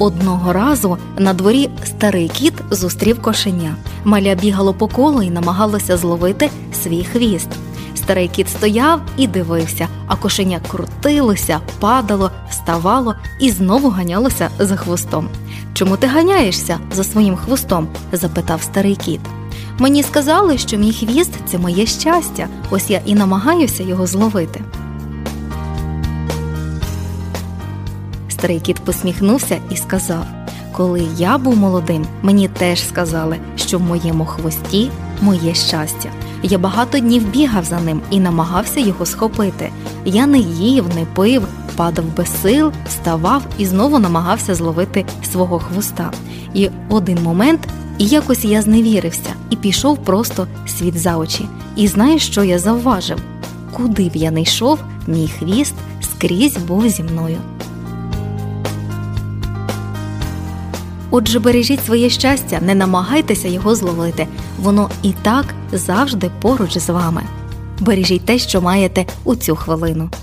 Одного разу на дворі старий кіт зустрів кошеня. Маля бігало по колу і намагалося зловити свій хвіст. Старий кіт стояв і дивився, а кошеня крутилося, падало, вставало і знову ганялося за хвостом. «Чому ти ганяєшся за своїм хвостом?» – запитав старий кіт. «Мені сказали, що мій хвіст – це моє щастя, ось я і намагаюся його зловити». Старий кіт посміхнувся і сказав: «Коли я був молодим, мені теж сказали, що в моєму хвості моє щастя. Я багато днів бігав за ним і намагався його схопити. Я не їв, не пив, падав без сил, вставав і знову намагався зловити свого хвоста. І в один момент якось я зневірився і пішов просто світ за очі. І знаєш, що я завважив? Куди б я не йшов, мій хвіст скрізь був зі мною». Отже, бережіть своє щастя, не намагайтеся його зловити. Воно і так завжди поруч з вами. Бережіть те, що маєте у цю хвилину.